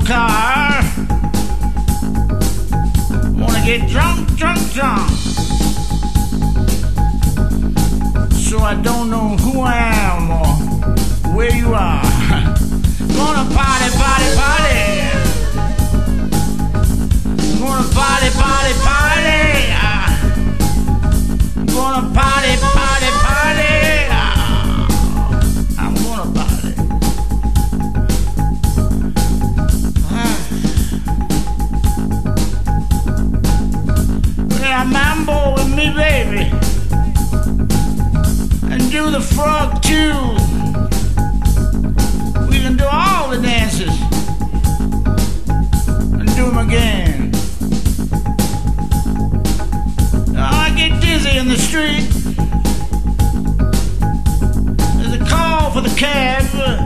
car. Wanna get drunk. So I don't know who I am or where you are. Gonna party. Gonna party. Gonna party. I'm gonna party. Yeah, mambo with me, baby, and do the frog too. We can do all the dances and do them again. I get dizzy in the street. There's a call for the cab.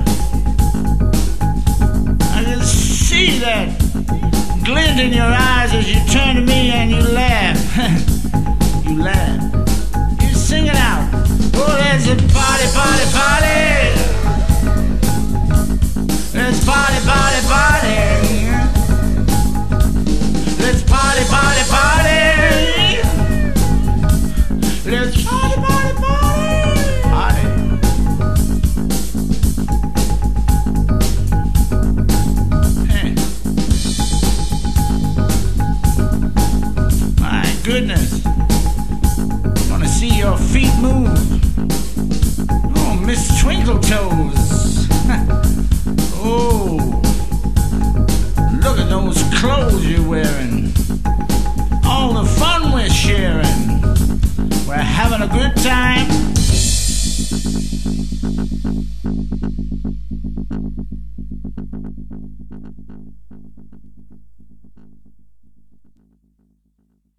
I can see that glint in your eyes as you turn to me and you laugh. You laugh. You sing it out. Oh, there's a party. Let's party. Let's party. Let's party. Hey. My goodness. Wanna see your feet move. Oh, Miss Twinkle Toes. Oh, look at those clothes you're wearing. All the fun we're sharing. We're having a good time.